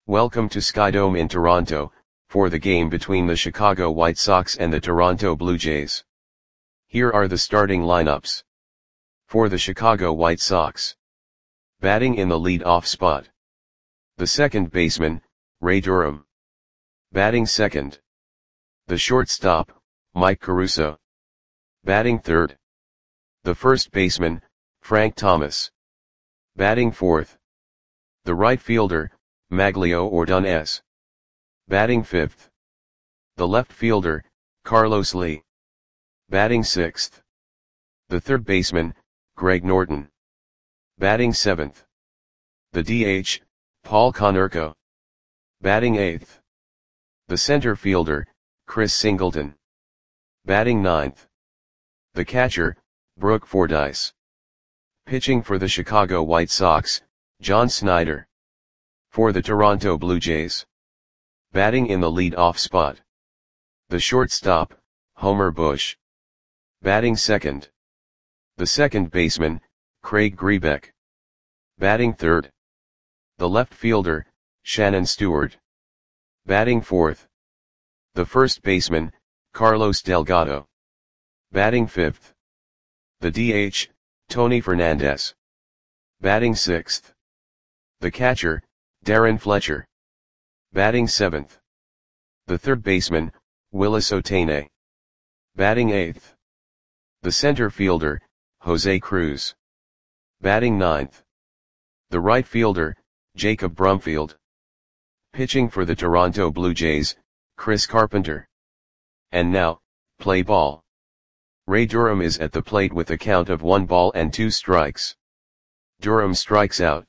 Welcome to Skydome in Toronto, for the game between the Chicago White Sox and the Toronto Blue Jays. Here are the starting lineups. For the Chicago White Sox. Batting in the lead-off spot. The second baseman, Ray Durham. Batting second. The shortstop, Mike Caruso. Batting third. The first baseman, Frank Thomas. Batting fourth. The right fielder, Magglio Ordonez. Batting fifth. The left fielder, Carlos Lee. Batting sixth. The third baseman, Greg Norton. Batting seventh. The DH, Paul Konerko. Batting eighth. The center fielder, Chris Singleton. Batting ninth. The catcher, Brooke Fordyce. Pitching for the Chicago White Sox, John Snyder. For the Toronto Blue Jays. Batting in the lead-off spot. The shortstop, Homer Bush. Batting second. The second baseman, Craig Grebeck. Batting third. The left fielder, Shannon Stewart. Batting fourth. The first baseman, Carlos Delgado. Batting fifth. The DH, Tony Fernandez. Batting sixth. The catcher, Darren Fletcher. Batting seventh. The third baseman, Willis Ohtane. Batting eighth. The center fielder, Jose Cruz. Batting ninth. The right fielder, Jacob Brumfield. Pitching for the Toronto Blue Jays, Chris Carpenter. And now, play ball. Ray Durham is at the plate with a count of 1 ball and 2 strikes. Durham strikes out.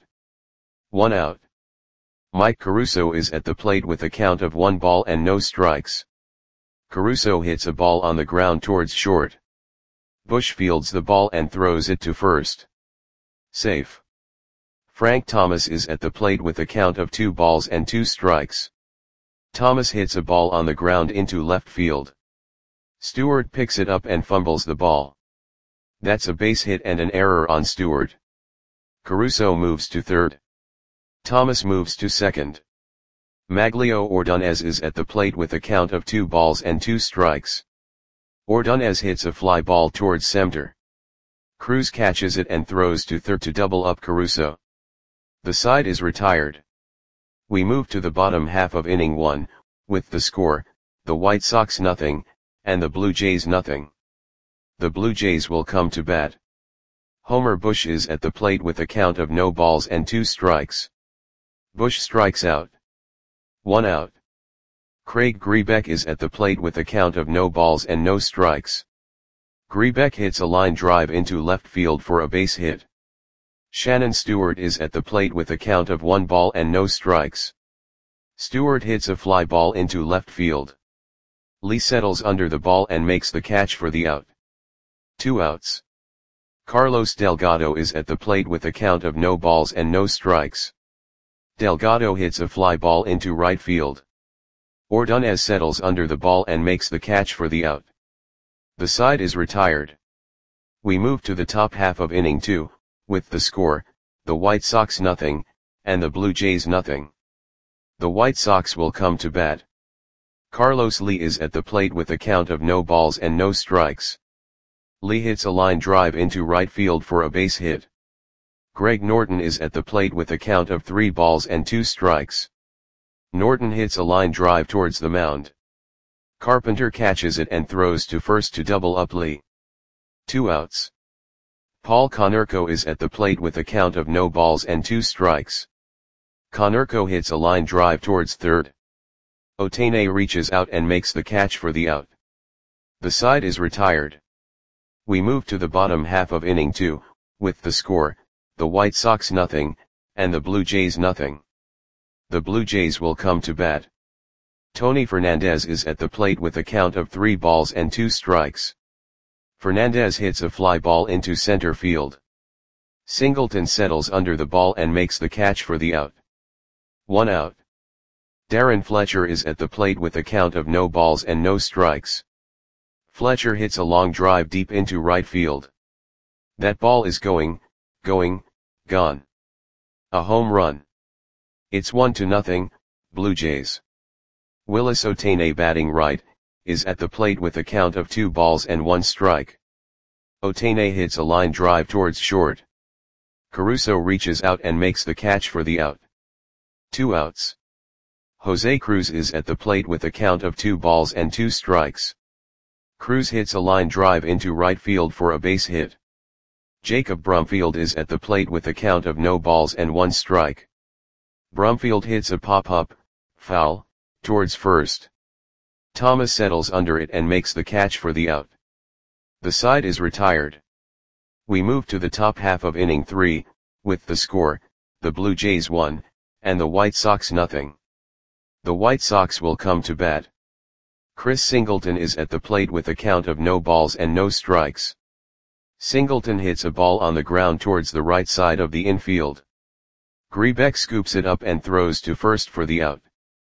1 out. Mike Caruso is at the plate with a count of 1 ball and no strikes. Caruso hits a ball on the ground towards short. Bush fields the ball and throws it to first. Safe. Frank Thomas is at the plate with a count of 2 balls and 2 strikes. Thomas hits a ball on the ground into left field. Stewart picks it up and fumbles the ball. That's a base hit and an error on Stewart. Caruso moves to third. Thomas moves to second. Magglio Ordonez is at the plate with a count of 2 balls and 2 strikes. Ordonez hits a fly ball towards center. Cruz catches it and throws to third to double up Caruso. The side is retired. We move to the bottom half of inning 1, with the score, the White Sox nothing, and the Blue Jays nothing. The Blue Jays will come to bat. Homer Bush is at the plate with a count of no balls and 2 strikes. Bush strikes out. 1 out. Craig Grebeck is at the plate with a count of no balls and no strikes. Grebeck hits a line drive into left field for a base hit. Shannon Stewart is at the plate with a count of 1 ball and no strikes. Stewart hits a fly ball into left field. Lee settles under the ball and makes the catch for the out. 2 outs. Carlos Delgado is at the plate with a count of no balls and no strikes. Delgado hits a fly ball into right field. Ordonez settles under the ball and makes the catch for the out. The side is retired. We move to the top half of inning 2, with the score, the White Sox nothing, and the Blue Jays nothing. The White Sox will come to bat. Carlos Lee is at the plate with a count of no balls and no strikes. Lee hits a line drive into right field for a base hit. Greg Norton is at the plate with a count of 3 balls and 2 strikes. Norton hits a line drive towards the mound. Carpenter catches it and throws to first to double up Lee. 2 outs. Paul Konerko is at the plate with a count of no balls and 2 strikes. Konerko hits a line drive towards third. Ohtane reaches out and makes the catch for the out. The side is retired. We move to the bottom half of inning 2, with the score, the White Sox nothing, and the Blue Jays nothing. The Blue Jays will come to bat. Tony Fernandez is at the plate with a count of 3 balls and 2 strikes. Fernandez hits a fly ball into center field. Singleton settles under the ball and makes the catch for the out. 1 out. Darren Fletcher is at the plate with a count of no balls and no strikes. Fletcher hits a long drive deep into right field. That ball is gone. A home run. It's 1-0, Blue Jays. Willis Ohtane batting right, is at the plate with a count of 2 balls and 1 strike. Ohtane hits a line drive towards short. Caruso reaches out and makes the catch for the out. 2 outs. Jose Cruz is at the plate with a count of 2 balls and 2 strikes. Cruz hits a line drive into right field for a base hit. Jacob Brumfield is at the plate with a count of no balls and 1 strike. Brumfield hits a pop-up, foul, towards first. Thomas settles under it and makes the catch for the out. The side is retired. We move to the top half of inning 3, with the score, the Blue Jays 1, and the White Sox nothing. The White Sox will come to bat. Chris Singleton is at the plate with a count of no balls and no strikes. Singleton hits a ball on the ground towards the right side of the infield. Grebeck scoops it up and throws to first for the out.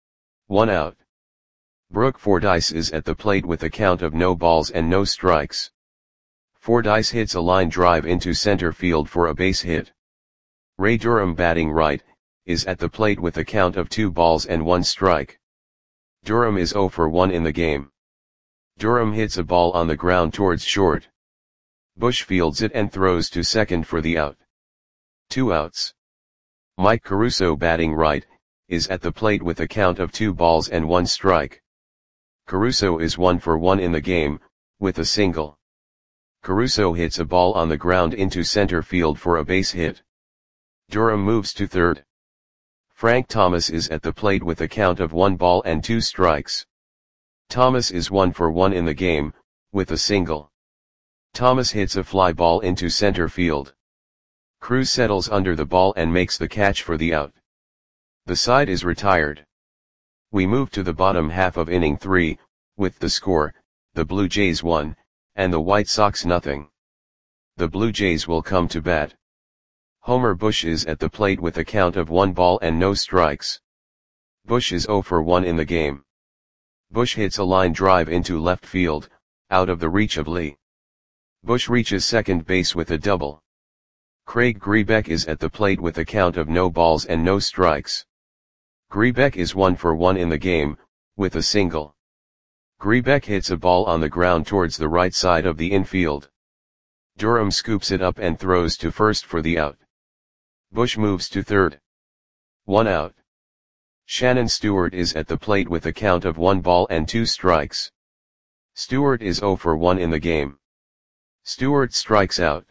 1 out. Brooke Fordyce is at the plate with a count of no balls and no strikes. Fordyce hits a line drive into center field for a base hit. Ray Durham batting right, is at the plate with a count of 2 balls and 1 strike. Durham is 0 for 1 in the game. Durham hits a ball on the ground towards short. Bush fields it and throws to second for the out. 2 outs. Mike Caruso batting right, is at the plate with a count of 2 balls and 1 strike. Caruso is 1 for 1 in the game, with a single. Caruso hits a ball on the ground into center field for a base hit. Durham moves to third. Frank Thomas is at the plate with a count of 1 ball and 2 strikes. Thomas is 1 for 1 in the game, with a single. Thomas hits a fly ball into center field. Cruz settles under the ball and makes the catch for the out. The side is retired. We move to the bottom half of inning 3, with the score, the Blue Jays 1, and the White Sox nothing. The Blue Jays will come to bat. Homer Bush is at the plate with a count of 1 ball and no strikes. Bush is 0 for 1 in the game. Bush hits a line drive into left field, out of the reach of Lee. Bush reaches second base with a double. Craig Grebeck is at the plate with a count of no balls and no strikes. Grebeck is 1 for 1 in the game, with a single. Grebeck hits a ball on the ground towards the right side of the infield. Durham scoops it up and throws to first for the out. Bush moves to third. 1 out. Shannon Stewart is at the plate with a count of 1 ball and 2 strikes. Stewart is 0 for 1 in the game. Stewart strikes out.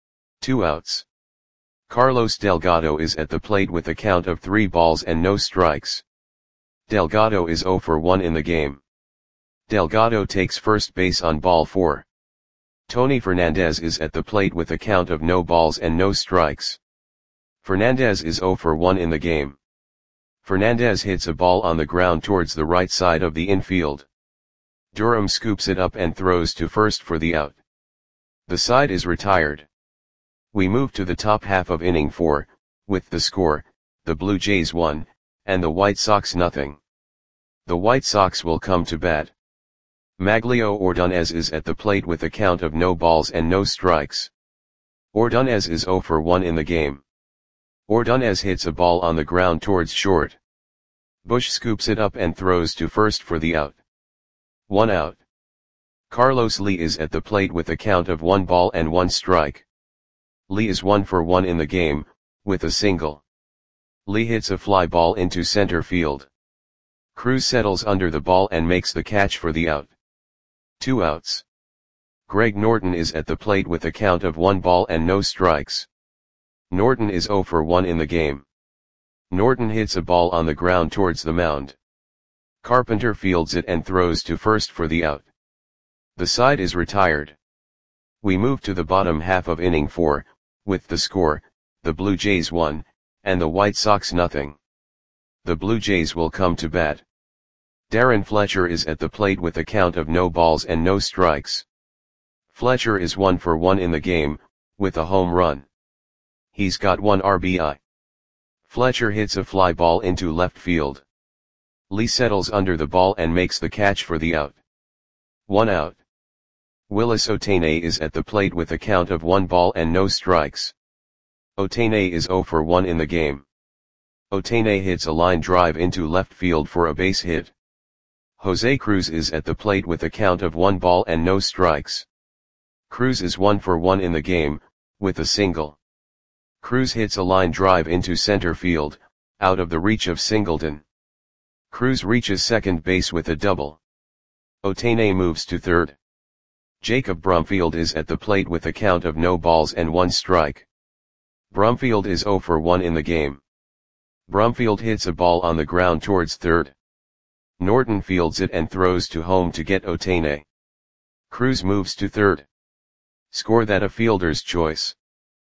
2 outs. Carlos Delgado is at the plate with a count of 3 balls and no strikes. Delgado is 0 for 1 in the game. Delgado takes first base on ball 4. Tony Fernandez is at the plate with a count of no balls and no strikes. Fernandez is 0 for 1 in the game. Fernandez hits a ball on the ground towards the right side of the infield. Durham scoops it up and throws to first for the out. The side is retired. We move to the top half of inning 4, with the score, the Blue Jays 1, and the White Sox nothing. The White Sox will come to bat. Maglio Ordonez is at the plate with a count of no balls and no strikes. Ordonez is 0 for 1 in the game. Ordonez hits a ball on the ground towards short. Bush scoops it up and throws to first for the out. 1 out. Carlos Lee is at the plate with a count of 1 ball and 1 strike. Lee is 1 for 1 in the game, with a single. Lee hits a fly ball into center field. Cruz settles under the ball and makes the catch for the out. 2 outs. Greg Norton is at the plate with a count of 1 ball and no strikes. Norton is 0 for 1 in the game. Norton hits a ball on the ground towards the mound. Carpenter fields it and throws to first for the out. The side is retired. We move to the bottom half of inning 4, with the score, the Blue Jays 1, and the White Sox nothing. The Blue Jays will come to bat. Darren Fletcher is at the plate with a count of no balls and no strikes. Fletcher is 1 for 1 in the game, with a home run. He's got 1 RBI. Fletcher hits a fly ball into left field. Lee settles under the ball and makes the catch for the out. 1 out. Willis Ohtane is at the plate with a count of 1 ball and no strikes. Ohtane is 0 for 1 in the game. Ohtani hits a line drive into left field for a base hit. Jose Cruz is at the plate with a count of 1 ball and no strikes. Cruz is 1 for 1 in the game, with a single. Cruz hits a line drive into center field, out of the reach of Singleton. Cruz reaches second base with a double. Ohtani moves to third. Jacob Brumfield is at the plate with a count of no balls and 1 strike. Brumfield is 0 for 1 in the game. Brumfield hits a ball on the ground towards third. Norton fields it and throws to home to get Ohtani. Cruz moves to third. Score that a fielder's choice.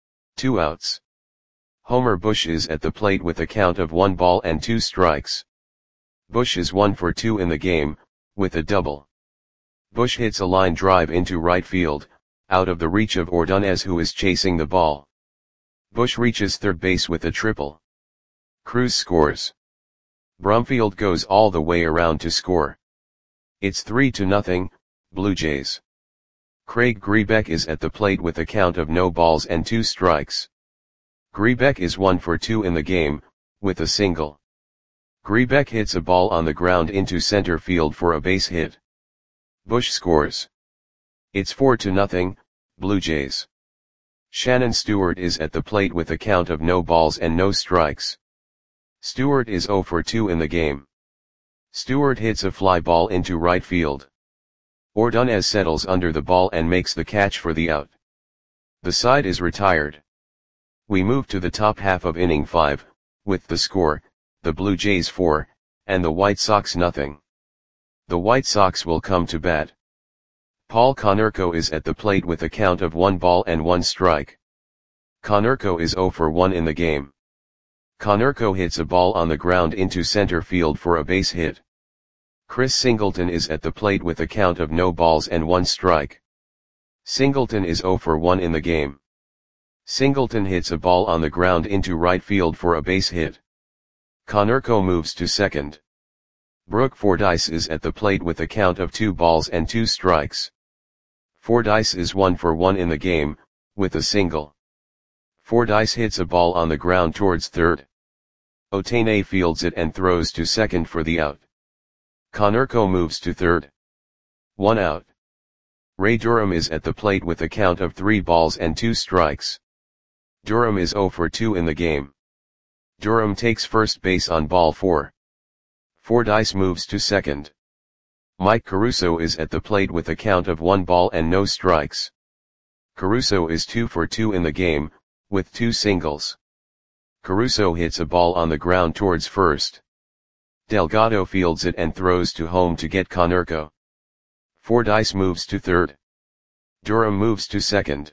2 outs. Homer Bush is at the plate with a count of 1 ball and 2 strikes. Bush is 1 for 2 in the game, with a double. Bush hits a line drive into right field, out of the reach of Ordonez who is chasing the ball. Bush reaches third base with a triple. Cruz scores. Brumfield goes all the way around to score. It's 3-0, Blue Jays. Craig Grebeck is at the plate with a count of no balls and 2 strikes. Grebeck is 1 for 2 in the game, with a single. Grebeck hits a ball on the ground into center field for a base hit. Bush scores. It's 4-0, Blue Jays. Shannon Stewart is at the plate with a count of no balls and no strikes. Stewart is 0 for 2 in the game. Stewart hits a fly ball into right field. Ordonez settles under the ball and makes the catch for the out. The side is retired. We move to the top half of inning 5, with the score, the Blue Jays 4, and the White Sox nothing. The White Sox will come to bat. Paul Konerko is at the plate with a count of 1 ball and 1 strike. Konerko is 0 for 1 in the game. Konerko hits a ball on the ground into center field for a base hit. Chris Singleton is at the plate with a count of no balls and 1 strike. Singleton is 0 for 1 in the game. Singleton hits a ball on the ground into right field for a base hit. Konerko moves to second. Brooke Fordyce is at the plate with a count of 2 balls and 2 strikes. Fordyce is 1 for 1 in the game, with a single. Fordyce hits a ball on the ground towards third. Ohtani fields it and throws to second for the out. Konerko moves to third. 1 out. Ray Durham is at the plate with a count of 3 balls and 2 strikes. Durham is 0 for 2 in the game. Durham takes first base on ball 4. Fordyce moves to second. Mike Caruso is at the plate with a count of 1 ball and no strikes. Caruso is 2 for 2 in the game, with 2 singles. Caruso hits a ball on the ground towards first. Delgado fields it and throws to home to get Konerko. Fordyce moves to third. Durham moves to second.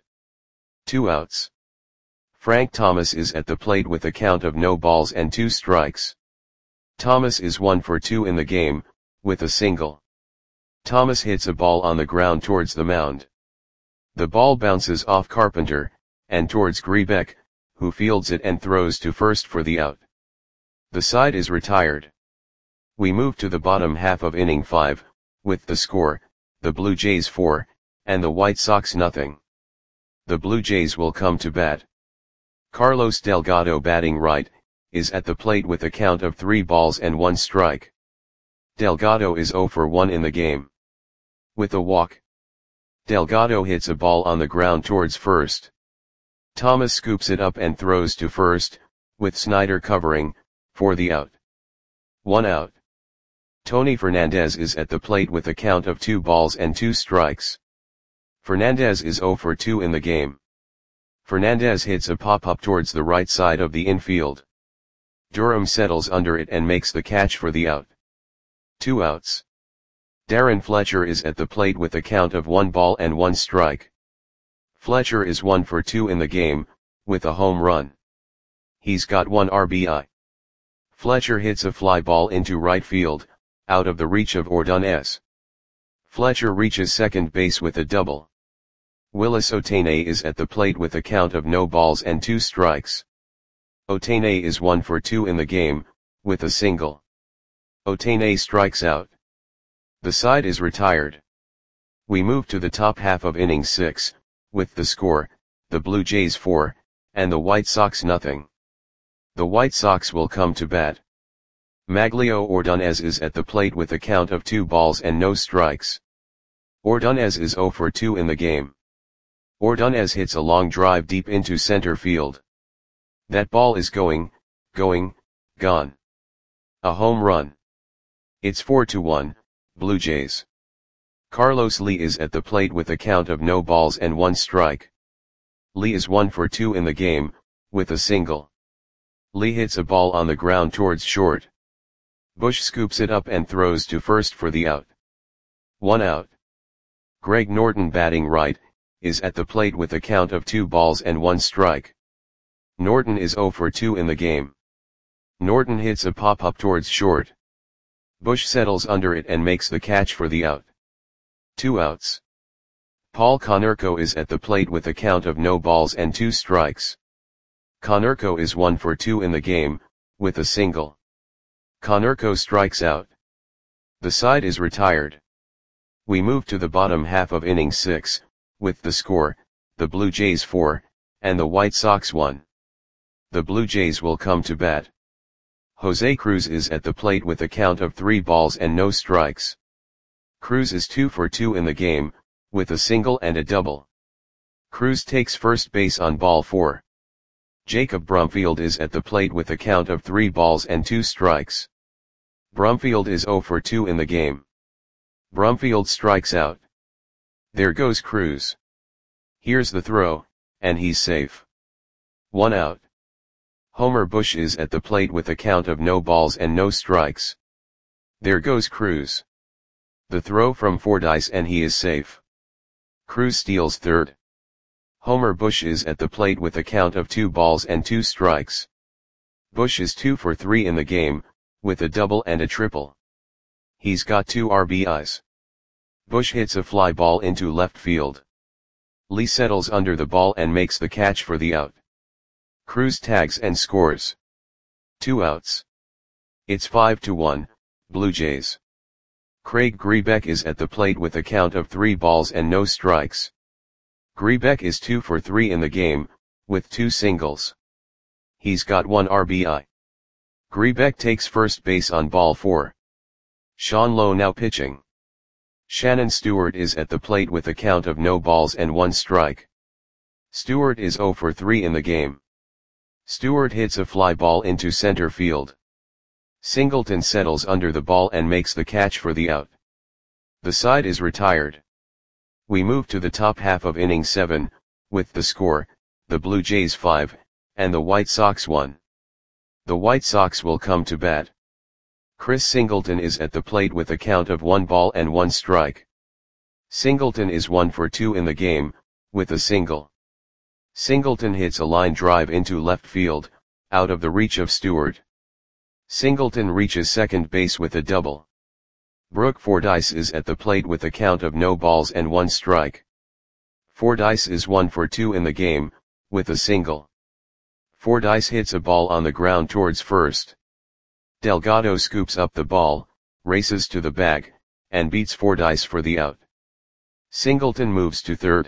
2 outs. Frank Thomas is at the plate with a count of no balls and 2 strikes. Thomas is 1 for 2 in the game, with a single. Thomas hits a ball on the ground towards the mound. The ball bounces off Carpenter, and towards Grebeck, who fields it and throws to first for the out. The side is retired. We move to the bottom half of inning 5, with the score, the Blue Jays 4, and the White Sox nothing. The Blue Jays will come to bat. Carlos Delgado batting right, is at the plate with a count of 3 balls and 1 strike. Delgado is 0 for 1 in the game. With a walk. Delgado hits a ball on the ground towards first. Thomas scoops it up and throws to first, with Snyder covering, for the out. 1 out. Tony Fernandez is at the plate with a count of 2 balls and 2 strikes. Fernandez is 0 for 2 in the game. Fernandez hits a pop-up towards the right side of the infield. Durham settles under it and makes the catch for the out. 2 outs. Darren Fletcher is at the plate with a count of 1 ball and 1 strike. Fletcher is 1 for 2 in the game, with a home run. He's got 1 RBI. Fletcher hits a fly ball into right field, out of the reach of Ordonez. Fletcher reaches second base with a double. Willis Ohtani is at the plate with a count of no balls and 2 strikes. Ohtani is 1 for 2 in the game, with a single. Ohtani strikes out. The side is retired. We move to the top half of inning 6, with the score, the Blue Jays 4, and the White Sox nothing. The White Sox will come to bat. Maglio Ordonez is at the plate with a count of 2 balls and no strikes. Ordonez is 0 for 2 in the game. Ordonez hits a long drive deep into center field. That ball is gone. A home run. It's 4-1, Blue Jays. Carlos Lee is at the plate with a count of no balls and 1 strike. Lee is 1 for 2 in the game, with a single. Lee hits a ball on the ground towards short. Bush scoops it up and throws to first for the out. 1 out. Greg Norton, batting right, is at the plate with a count of 2 balls and 1 strike. Norton is 0 for 2 in the game. Norton hits a pop-up towards short. Bush settles under it and makes the catch for the out. 2 outs. Paul Konerko is at the plate with a count of no balls and 2 strikes. Konerko is 1 for 2 in the game, with a single. Konerko strikes out. The side is retired. We move to the bottom half of inning 6, with the score, the Blue Jays 4, and the White Sox 1. The Blue Jays will come to bat. Jose Cruz is at the plate with a count of 3 balls and no strikes. Cruz is 2 for 2 in the game, with a single and a double. Cruz takes first base on ball 4. Jacob Brumfield is at the plate with a count of 3 balls and 2 strikes. Brumfield is 0 for 2 in the game. Brumfield strikes out. There goes Cruz. Here's the throw, and he's safe. 1 out. Homer Bush is at the plate with a count of no balls and no strikes. There goes Cruz. The throw from Fordyce and he is safe. Cruz steals third. Homer Bush is at the plate with a count of 2 balls and 2 strikes. Bush is 2 for 3 in the game, with a double and a triple. He's got 2 RBIs. Bush hits a fly ball into left field. Lee settles under the ball and makes the catch for the out. Cruz tags and scores. 2 outs. It's 5-1, Blue Jays. Craig Grebeck is at the plate with a count of 3 balls and no strikes. Grebeck is 2 for 3 in the game, with 2 singles. He's got 1 RBI. Grebeck takes first base on ball 4. Sean Lowe now pitching. Shannon Stewart is at the plate with a count of no balls and 1 strike. Stewart is 0 for 3 in the game. Stewart hits a fly ball into center field. Singleton settles under the ball and makes the catch for the out. The side is retired. We move to the top half of inning 7, with the score, the Blue Jays 5, and the White Sox 1. The White Sox will come to bat. Chris Singleton is at the plate with a count of 1 ball and 1 strike. Singleton is 1 for 2 in the game, with a single. Singleton hits a line drive into left field, out of the reach of Stewart. Singleton reaches second base with a double. Brooke Fordyce is at the plate with a count of no balls and 1 strike. Fordyce is 1 for 2 in the game, with a single. Fordyce hits a ball on the ground towards first. Delgado scoops up the ball, races to the bag, and beats Fordyce for the out. Singleton moves to third.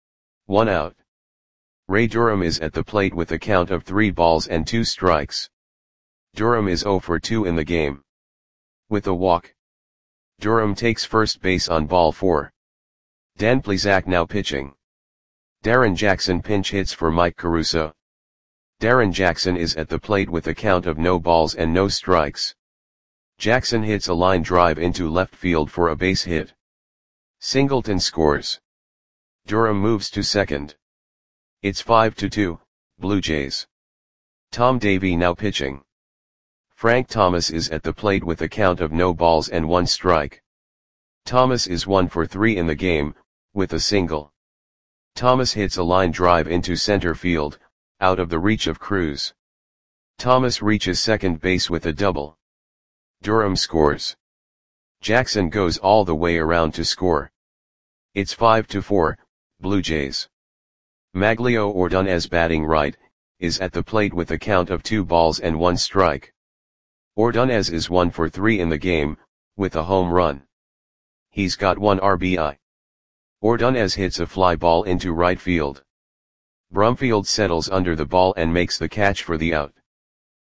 1 out. Ray Durham is at the plate with a count of 3 balls and 2 strikes. Durham is 0 for 2 in the game. With a walk. Durham takes first base on ball 4. Dan Plesac now pitching. Darren Jackson pinch hits for Mike Caruso. Darren Jackson is at the plate with a count of no balls and no strikes. Jackson hits a line drive into left field for a base hit. Singleton scores. Durham moves to second. It's 5-2, Blue Jays. Tom Davey now pitching. Frank Thomas is at the plate with a count of no balls and 1 strike. Thomas is 1 for 3 in the game, with a single. Thomas hits a line drive into center field, out of the reach of Cruz. Thomas reaches second base with a double. Durham scores. Jackson goes all the way around to score. It's 5-4, Blue Jays. Maglio Ordonez, batting right, is at the plate with a count of 2 balls and 1 strike. Ordonez is 1 for 3 in the game, with a home run. He's got 1 RBI. Ordonez hits a fly ball into right field. Brumfield settles under the ball and makes the catch for the out.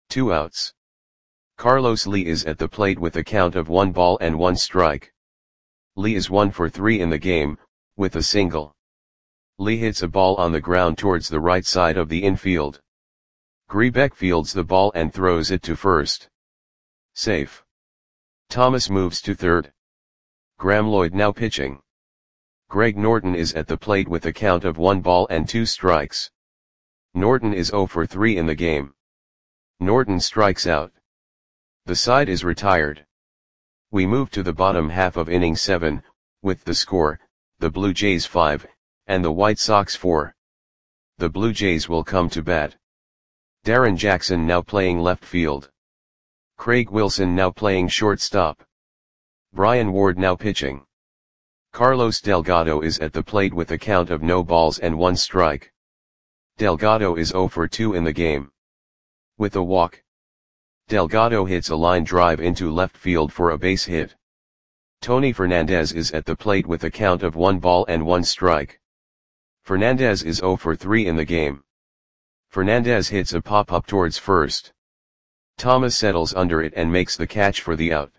2 outs. Carlos Lee is at the plate with a count of 1 ball and 1 strike. Lee is 1 for 3 in the game, with a single. Lee hits a ball on the ground towards the right side of the infield. Grebeck fields the ball and throws it to first. Safe. Thomas moves to third. Graeme Lloyd now pitching. Greg Norton is at the plate with a count of 1 ball and 2 strikes. Norton is 0 for 3 in the game. Norton strikes out. The side is retired. We move to the bottom half of inning 7, with the score, the Blue Jays 5, and the White Sox 4. The Blue Jays will come to bat. Darren Jackson now playing left field. Craig Wilson now playing shortstop. Brian Ward now pitching. Carlos Delgado is at the plate with a count of no balls and 1 strike. Delgado is 0 for 2 in the game. With a walk. Delgado hits a line drive into left field for a base hit. Tony Fernandez is at the plate with a count of 1 ball and 1 strike. Fernandez is 0 for 3 in the game. Fernandez hits a pop-up towards first. Thomas settles under it and makes the catch for the out.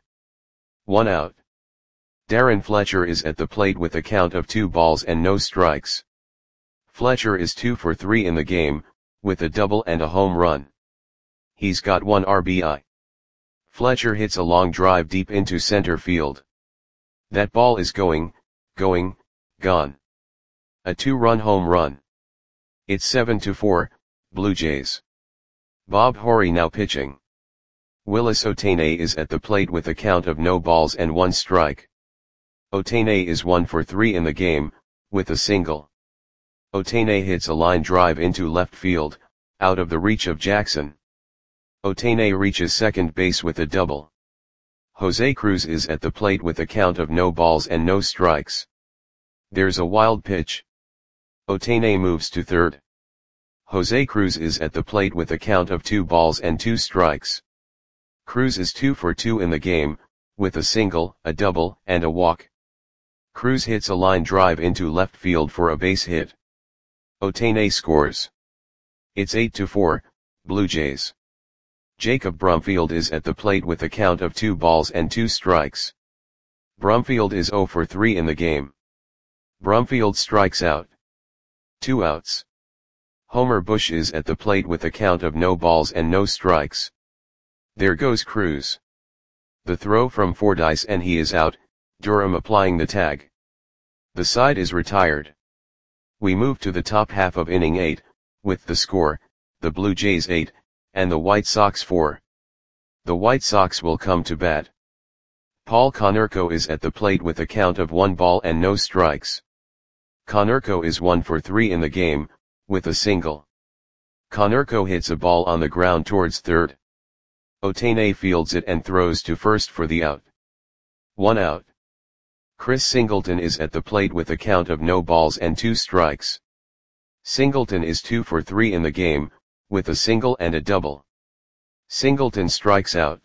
1 out. Darren Fletcher is at the plate with a count of 2 balls and no strikes. Fletcher is 2 for 3 in the game, with a double and a home run. He's got 1 RBI. Fletcher hits a long drive deep into center field. That ball is going, gone. A 2-run home run. It's 7-4, Blue Jays. Bob Horry now pitching. Willis Otane is at the plate with a count of no balls and 1 strike. Otane is 1 for 3 in the game, with a single. Otane hits a line drive into left field, out of the reach of Jackson. Otane reaches second base with a double. Jose Cruz is at the plate with a count of no balls and no strikes. There's a wild pitch. Otane moves to third. Jose Cruz is at the plate with a count of 2 balls and 2 strikes. Cruz is 2 for 2 in the game, with a single, a double, and a walk. Cruz hits a line drive into left field for a base hit. Otane scores. It's 8-4, Blue Jays. Jacob Brumfield is at the plate with a count of 2 balls and 2 strikes. Brumfield is 0 for 3 in the game. Brumfield strikes out. 2 outs. Homer Bush is at the plate with a count of no balls and no strikes. There goes Cruz. The throw from Fordyce and he is out, Durham applying the tag. The side is retired. We move to the top half of inning 8, with the score, the Blue Jays 8, and the White Sox 4. The White Sox will come to bat. Paul Konerko is at the plate with a count of 1 ball and no strikes. Konerko is 1 for 3 in the game, with a single. Konerko hits a ball on the ground towards third. Otane fields it and throws to first for the out. 1 out. Chris Singleton is at the plate with a count of no balls and 2 strikes. Singleton is 2 for 3 in the game, with a single and a double. Singleton strikes out.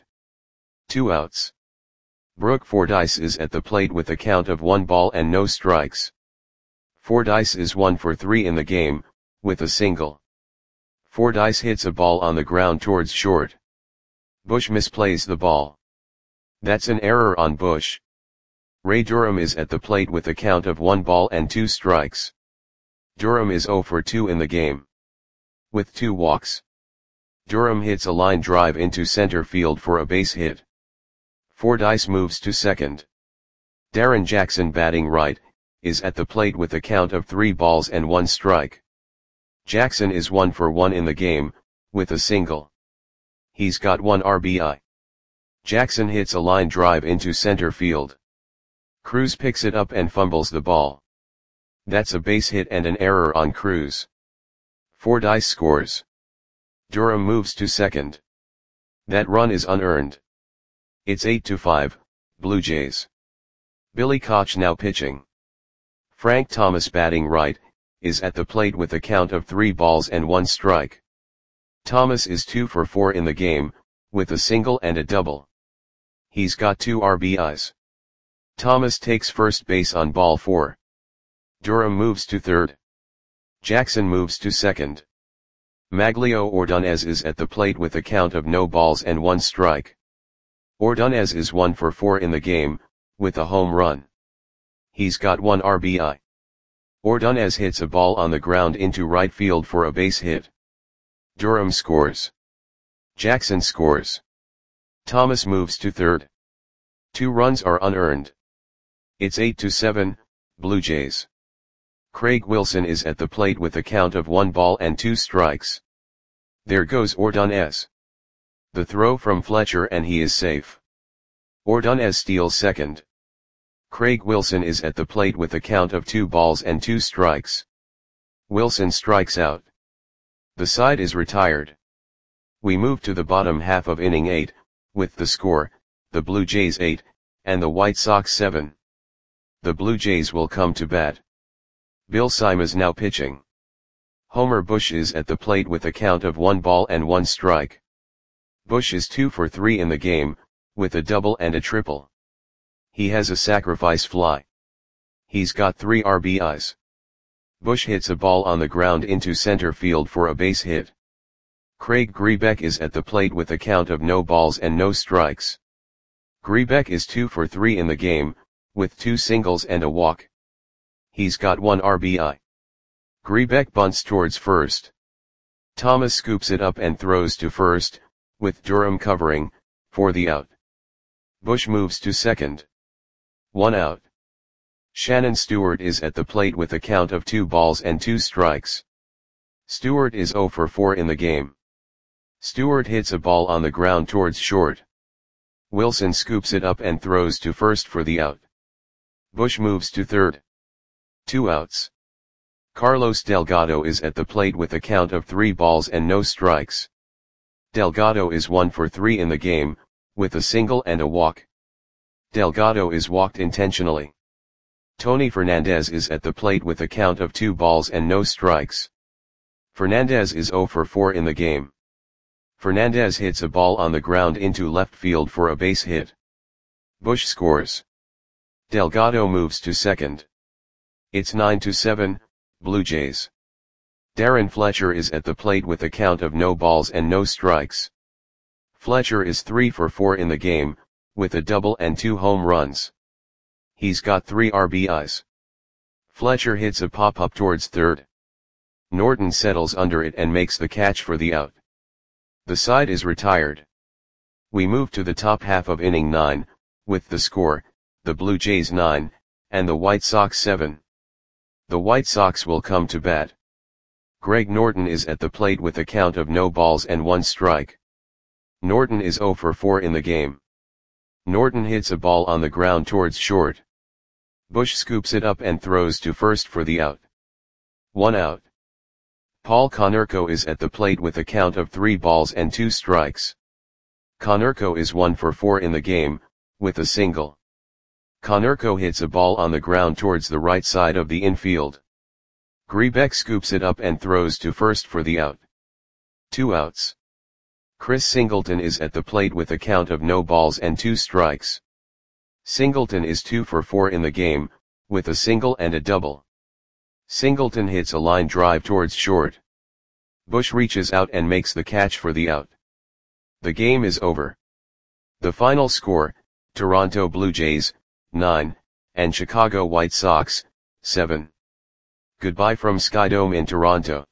2 outs. Brooke Fordyce is at the plate with a count of 1 ball and no strikes. Fordyce is 1 for 3 in the game, with a single. Fordyce hits a ball on the ground towards short. Bush misplays the ball. That's an error on Bush. Ray Durham is at the plate with a count of 1 ball and 2 strikes. Durham is 0 for 2 in the game. With 2 walks. Durham hits a line drive into center field for a base hit. Fordyce moves to second. Darren Jackson batting right, is at the plate with a count of 3 balls and 1 strike. Jackson is 1 for 1 in the game, with a single. He's got 1 RBI. Jackson hits a line drive into center field. Cruz picks it up and fumbles the ball. That's a base hit and an error on Cruz. Fordyce scores. Durham moves to second. That run is unearned. It's 8-5, Blue Jays. Billy Koch now pitching. Frank Thomas batting right, is at the plate with a count of 3 balls and 1 strike. Thomas is 2 for 4 in the game, with a single and a double. He's got 2 RBIs. Thomas takes first base on ball 4. Durham moves to third. Jackson moves to second. Maglio Ordonez is at the plate with a count of no balls and 1 strike. Ordonez is 1 for 4 in the game, with a home run. He's got 1 RBI. Ordonez hits a ball on the ground into right field for a base hit. Durham scores. Jackson scores. Thomas moves to third. 2 runs are unearned. It's 8-7, Blue Jays. Craig Wilson is at the plate with a count of 1 ball and 2 strikes. There goes Ordonez. The throw from Fletcher and he is safe. Ordonez steals second. Craig Wilson is at the plate with a count of 2 balls and 2 strikes. Wilson strikes out. The side is retired. We move to the bottom half of inning 8, with the score, the Blue Jays 8, and the White Sox 7. The Blue Jays will come to bat. Bill Simas now pitching. Homer Bush is at the plate with a count of 1 ball and 1 strike. Bush is 2 for 3 in the game, with a double and a triple. He has a sacrifice fly. He's got 3 RBIs. Bush hits a ball on the ground into center field for a base hit. Craig Grebeck is at the plate with a count of no balls and no strikes. Grebeck is 2 for 3 in the game, with 2 singles and a walk. He's got 1 RBI. Grebeck bunts towards first. Thomas scoops it up and throws to first, with Durham covering, for the out. Bush moves to second. 1 out. Shannon Stewart is at the plate with a count of 2 balls and 2 strikes. Stewart is 0 for 4 in the game. Stewart hits a ball on the ground towards short. Wilson scoops it up and throws to first for the out. Bush moves to third. 2 outs. Carlos Delgado is at the plate with a count of 3 balls and no strikes. Delgado is 1 for 3 in the game, with a single and a walk. Delgado is walked intentionally. Tony Fernandez is at the plate with a count of 2 balls and no strikes. Fernandez is 0 for 4 in the game. Fernandez hits a ball on the ground into left field for a base hit. Bush scores. Delgado moves to second. It's 9-7, Blue Jays. Darren Fletcher is at the plate with a count of no balls and no strikes. Fletcher is 3 for 4 in the game, with a double and 2 home runs. He's got 3 RBIs. Fletcher hits a pop-up towards third. Norton settles under it and makes the catch for the out. The side is retired. We move to the top half of inning 9, with the score, the Blue Jays 9, and the White Sox 7. The White Sox will come to bat. Greg Norton is at the plate with a count of no balls and 1 strike. Norton is 0 for 4 in the game. Norton hits a ball on the ground towards short. Bush scoops it up and throws to first for the out. 1 out. Paul Konerko is at the plate with a count of 3 balls and 2 strikes. Konerko is 1 for 4 in the game, with a single. Konerko hits a ball on the ground towards the right side of the infield. Grebeck scoops it up and throws to first for the out. 2 outs. Chris Singleton is at the plate with a count of no balls and 2 strikes. Singleton is 2 for 4 in the game, with a single and a double. Singleton hits a line drive towards short. Bush reaches out and makes the catch for the out. The game is over. The final score, Toronto Blue Jays, 9, and Chicago White Sox, 7. Goodbye from Skydome in Toronto.